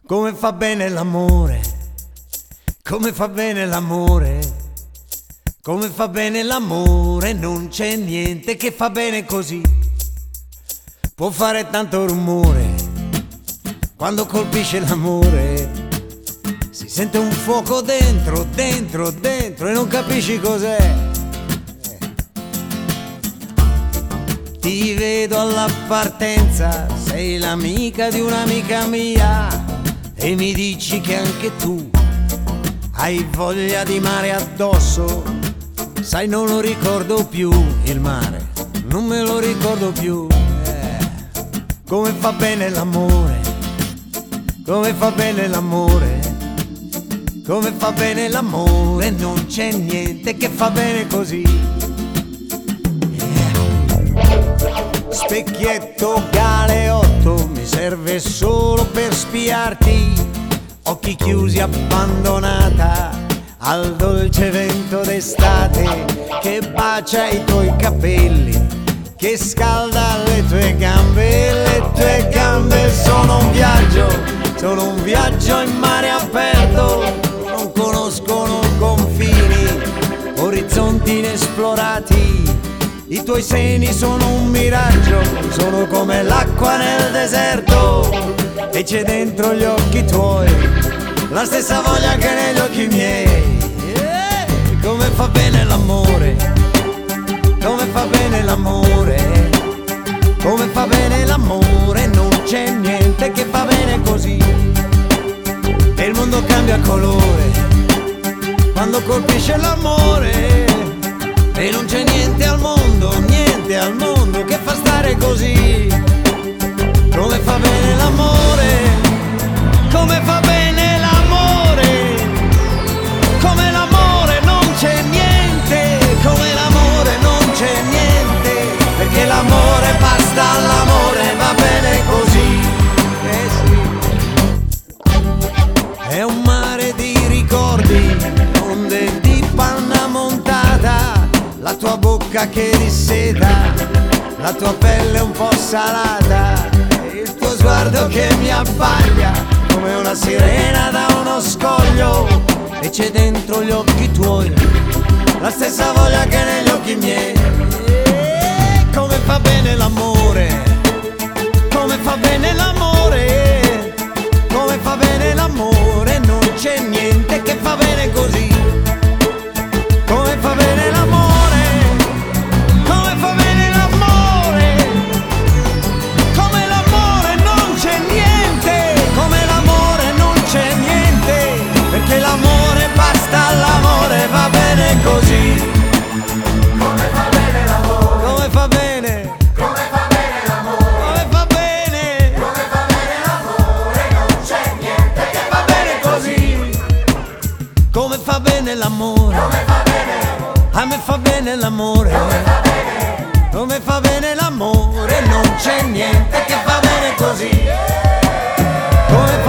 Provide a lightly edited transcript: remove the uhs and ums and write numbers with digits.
Come fa bene l'amore, come fa bene l'amore, come fa bene l'amore, non c'è niente che fa bene così. Può fare tanto rumore, quando colpisce l'amore, si sente un fuoco dentro, dentro, dentro e non capisci cos'è. Ti vedo alla partenza, sei l'amica di un'amica mia e mi dici che anche tu hai voglia di mare addosso. Sai, non lo ricordo più il mare, non me lo ricordo più. Come fa bene l'amore, come fa bene l'amore, come fa bene l'amore, non c'è niente che fa bene così. Specchietto galeotto mi serve solo per spiarti, occhi chiusi abbandonata al dolce vento d'estate che bacia i tuoi capelli, che scalda le tue gambe sono un viaggio in mare aperto, non conoscono confini, orizzonti inesplorati. I tuoi seni sono un miraggio, sono come l'acqua nel deserto e c'è dentro gli occhi tuoi la stessa voglia che negli occhi miei. Come fa bene l'amore, come fa bene l'amore, come fa bene l'amore, non c'è niente che fa bene così. E il mondo cambia colore quando colpisce l'amore. E non c'è niente al mondo che fa stare così. Come fa bene l'amore, come fa bene l'amore, come l'amore non c'è niente, come l'amore non c'è niente, perché l'amore basta all'amore, va bene così. Sì. È un mare di ricordi, onde di panna montata, la tua bocca che disseta, la tua pelle un po' salata, il tuo sguardo che mi abbaglia come una sirena da uno scoglio, e c'è dentro gli occhi tuoi la stessa voglia che negli occhi miei. Come fa bene l'amore, come fa bene l'amore, come fa bene l'amore, non c'è niente che fa bene così. Come fa bene l'amore, come fa bene l'amore, come l'amore non c'è niente, come l'amore non c'è niente, perché l'amore basta all'amore, va bene così. Come fa bene l'amore, come fa bene, come fa bene l'amore, come fa bene, come fa bene l'amore, non c'è niente che fa bene così. Come fa bene l'amore, come fa bene, a me fa bene l'amore, come fa bene l'amore, non c'è niente che fa bene così. Come